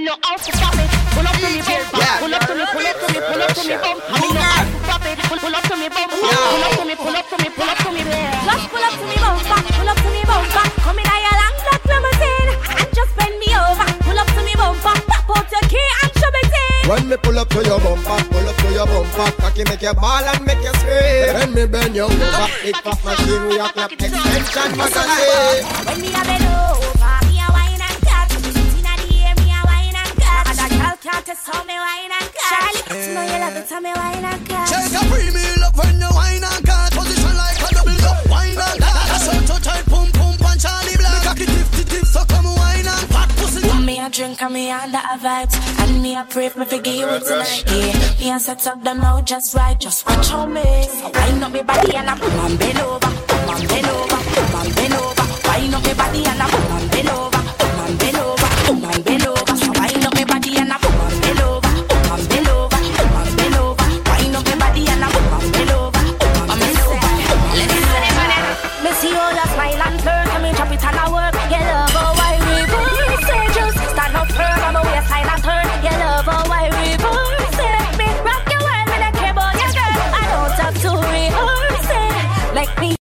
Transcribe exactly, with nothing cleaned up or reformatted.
know how to stop it. Pull up to me bumper, pull up to me, pull up to me, pull up to me bumper. I know how to stop it. Pull up to me bumper, pull up to me, pull up to me, pull up to me. Just pull up to me bumper, pull up to me bumper. Come in a long black limousine and just bend me over. Pull up to me bumper, pop out your key and shove it in. When me pull up to your bumper, pull up to your bumper, cocky make you ball and make you scream. When me bend you over, big pop machine we a clap extension magazine. When me a bend over, me a wine and cut. Inna the air, me a wine and cut. And a girl can't test how me wine and cut. Charlie, you know you love it, how me wine and cut. Take a free meal up when you wine and cut. Position like a double up, wine and cut. That's how to tight, pum pum punch Charlie Black. Me cocky tip tip tip, so come wine and fat pussy. When me a drink and me under a vibes, and me a pray for me forgive you tonight. Yeah, me a set up the now just right, just watch how me. Wine up me body and I put on bend over, put on bend over, put on bend over. Wine up me body and I put on